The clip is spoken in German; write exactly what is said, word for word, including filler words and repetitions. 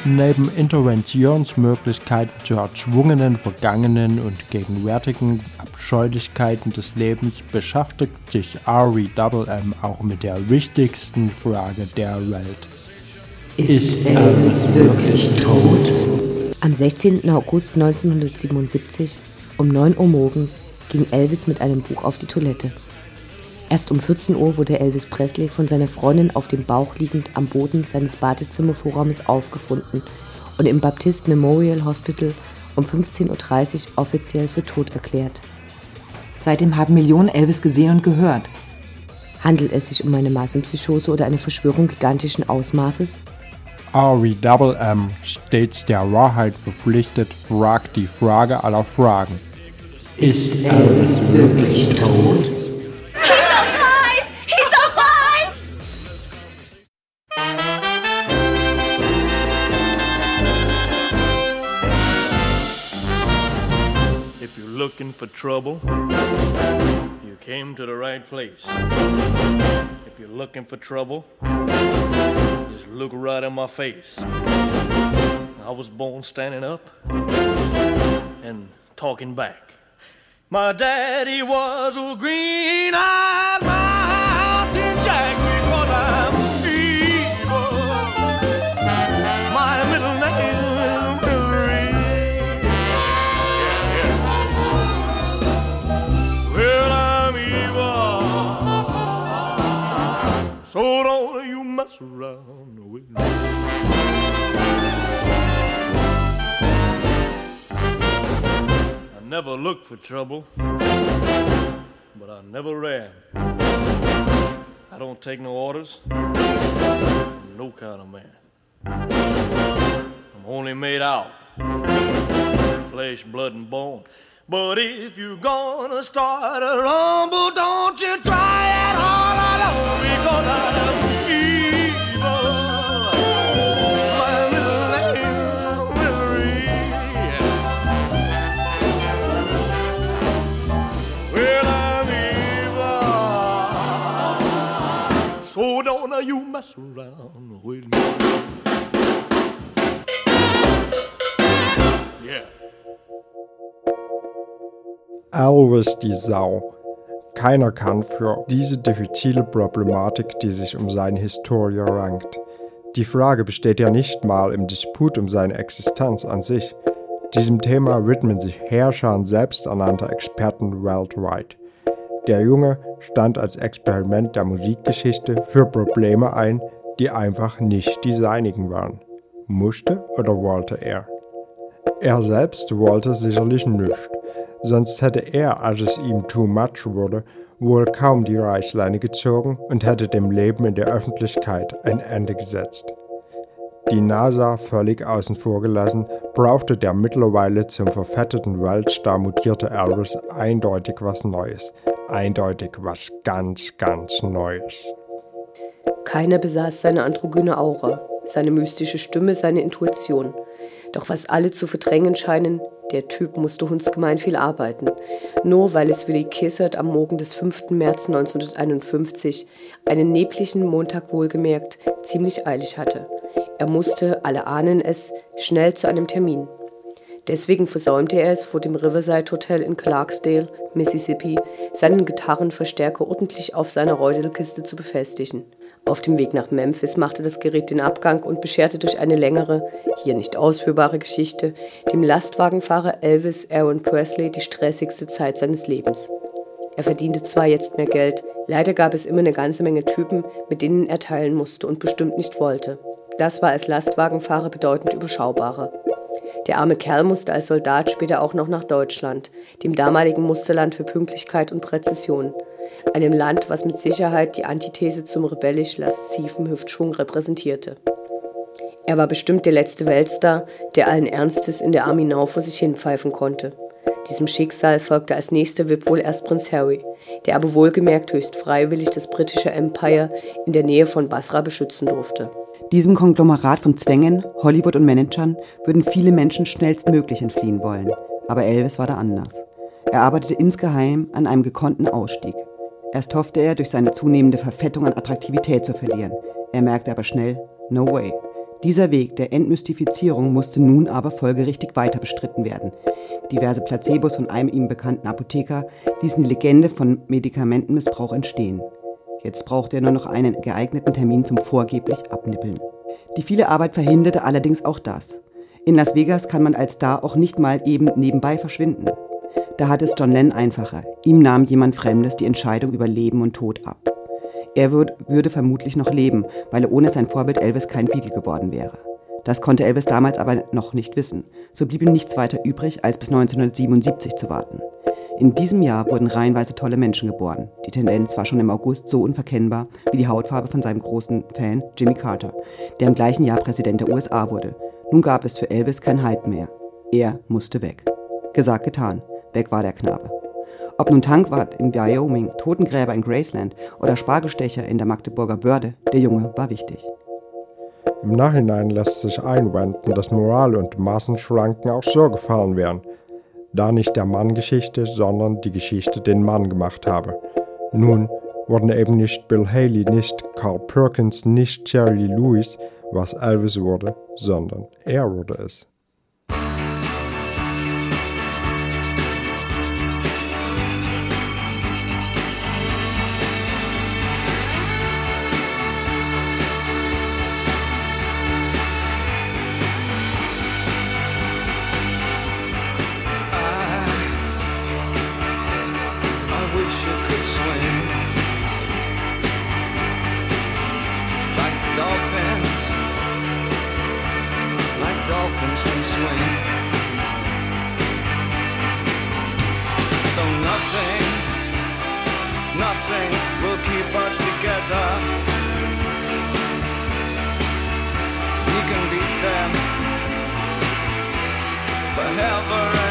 Neben Interventionsmöglichkeiten zu erzwungenen, vergangenen und gegenwärtigen Abscheulichkeiten des Lebens beschäftigt sich R E M M auch mit der wichtigsten Frage der Welt. Ist Elvis wirklich tot? Am sechzehnten August neunzehnhundertsiebenundsiebzig um neun Uhr morgens ging Elvis mit einem Buch auf die Toilette. Erst um vierzehn Uhr wurde Elvis Presley von seiner Freundin auf dem Bauch liegend am Boden seines Badezimmervorraumes aufgefunden und im Baptist Memorial Hospital um fünfzehn Uhr dreißig offiziell für tot erklärt. Seitdem haben Millionen Elvis gesehen und gehört. Handelt es sich um eine Massenpsychose oder eine Verschwörung gigantischen Ausmaßes? R E M M, stets der Wahrheit verpflichtet, fragt die Frage aller Fragen. Ist Elvis wirklich tot? Looking for trouble, you came to the right place. If you're looking for trouble, just look right in my face. I was born standing up and talking back. My daddy was a green-eyed mountain jack because I'm evil. My middle name so don't you mess around with me. I never looked for trouble, but I never ran. I don't take no orders, I'm no kind of man. I'm only made out of flesh, blood, and bone. But if you're gonna start a rumble, don't you try it all alone, because I'm evil. My little name Willie. Well, I'm evil. So don't you mess around with me. Yeah. Elvis die Sau. Keiner kann für diese diffizile Problematik, die sich um seine Historie rankt. Die Frage besteht ja nicht mal im Disput um seine Existenz an sich. Diesem Thema widmen sich Herrscher und selbsternannte Experten weltweit. Der Junge stand als Experiment der Musikgeschichte für Probleme ein, die einfach nicht die seinigen waren. Musste oder wollte er? Er selbst wollte sicherlich nicht. Sonst hätte er, als es ihm too much wurde, wohl kaum die Reißleine gezogen und hätte dem Leben in der Öffentlichkeit ein Ende gesetzt. Die NASA völlig außen vor gelassen, brauchte der mittlerweile zum verfetteten Weltstar mutierte Elvis eindeutig was Neues. Eindeutig was ganz, ganz Neues. Keiner besaß seine androgyne Aura, seine mystische Stimme, seine Intuition. Doch was alle zu verdrängen scheinen, der Typ musste hundsgemein viel arbeiten. Nur weil es Willie Kissert am Morgen des fünften März neunzehnhunderteinundfünfzig, einen neblichen Montag wohlgemerkt, ziemlich eilig hatte. Er musste, alle ahnen es, schnell zu einem Termin. Deswegen versäumte er es, vor dem Riverside Hotel in Clarksdale, Mississippi, seinen Gitarrenverstärker ordentlich auf seiner Räudelkiste zu befestigen. Auf dem Weg nach Memphis machte das Gerät den Abgang und bescherte durch eine längere, hier nicht ausführbare Geschichte dem Lastwagenfahrer Elvis Aaron Presley die stressigste Zeit seines Lebens. Er verdiente zwar jetzt mehr Geld, leider gab es immer eine ganze Menge Typen, mit denen er teilen musste und bestimmt nicht wollte. Das war als Lastwagenfahrer bedeutend überschaubarer. Der arme Kerl musste als Soldat später auch noch nach Deutschland, dem damaligen Musterland für Pünktlichkeit und Präzision. Einem Land, was mit Sicherheit die Antithese zum rebellisch-lasziven Hüftschwung repräsentierte. Er war bestimmt der letzte Weltstar, der allen Ernstes in der Army Now vor sich hin pfeifen konnte. Diesem Schicksal folgte als nächster W I P wohl erst Prinz Harry, der aber wohlgemerkt höchst freiwillig das britische Empire in der Nähe von Basra beschützen durfte. Diesem Konglomerat von Zwängen, Hollywood und Managern würden viele Menschen schnellstmöglich entfliehen wollen. Aber Elvis war da anders. Er arbeitete insgeheim an einem gekonnten Ausstieg. Erst hoffte er, durch seine zunehmende Verfettung an Attraktivität zu verlieren. Er merkte aber schnell, no way. Dieser Weg der Entmystifizierung musste nun aber folgerichtig weiter bestritten werden. Diverse Placebos von einem ihm bekannten Apotheker ließen die Legende von Medikamentenmissbrauch entstehen. Jetzt brauchte er nur noch einen geeigneten Termin zum vorgeblich Abnippeln. Die viele Arbeit verhinderte allerdings auch das. In Las Vegas kann man als Star auch nicht mal eben nebenbei verschwinden. Da hat es John Lennon einfacher. Ihm nahm jemand Fremdes die Entscheidung über Leben und Tod ab. Er würd, würde vermutlich noch leben, weil er ohne sein Vorbild Elvis kein Beatle geworden wäre. Das konnte Elvis damals aber noch nicht wissen. So blieb ihm nichts weiter übrig, als bis neunzehnhundertsiebenundsiebzig zu warten. In diesem Jahr wurden reihenweise tolle Menschen geboren. Die Tendenz war schon im August so unverkennbar wie die Hautfarbe von seinem großen Fan Jimmy Carter, der im gleichen Jahr Präsident der U S A wurde. Nun gab es für Elvis kein Halt mehr. Er musste weg. Gesagt, getan. Weg war der Knabe. Ob nun Tankwart in Wyoming, Totengräber in Graceland oder Spargelstecher in der Magdeburger Börde, der Junge war wichtig. Im Nachhinein lässt sich einwenden, dass Moral und Maßenschranken auch so gefallen wären, da nicht der Mann Geschichte, sondern die Geschichte den Mann gemacht habe. Nun wurden eben nicht Bill Haley, nicht Carl Perkins, nicht Jerry Lee Lewis, was Elvis wurde, sondern er wurde es. Can swing, though nothing, nothing will keep us together. We can beat them forever.